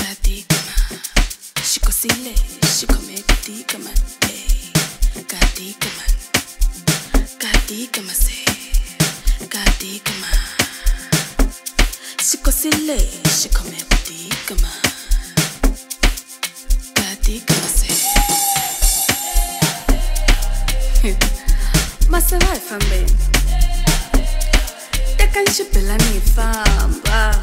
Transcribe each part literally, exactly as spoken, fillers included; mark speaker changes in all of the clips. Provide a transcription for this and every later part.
Speaker 1: Katikama, shikosile, shikome katikama, hey, katikama, katikama se, katikama, shikosile, shikome katikama, katikama se. Masa vai fambe, te canchipela ni famba.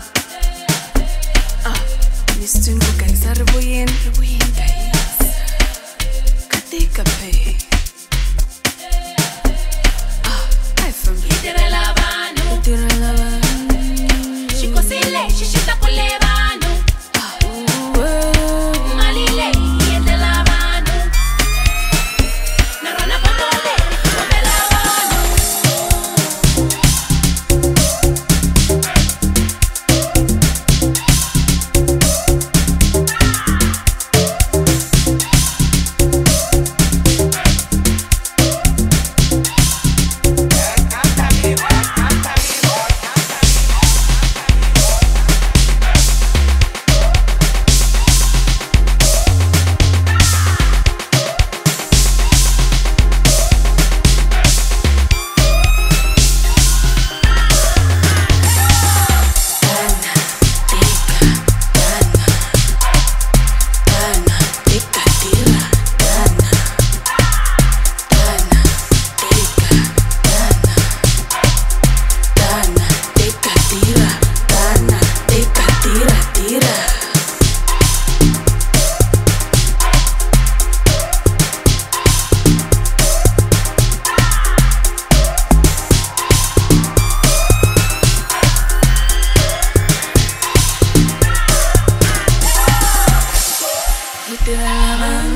Speaker 1: Mistun ko guys, arbuyin, arbuyin guys. Katika pe. Ah, ay fambe.
Speaker 2: Itira lavano,
Speaker 1: Itira lavano.
Speaker 2: shikosile, shishita kulevano.
Speaker 1: Ah, uh,
Speaker 2: Malile, yende lavano. Narona potole, kobe lavano.
Speaker 1: Itira lavano.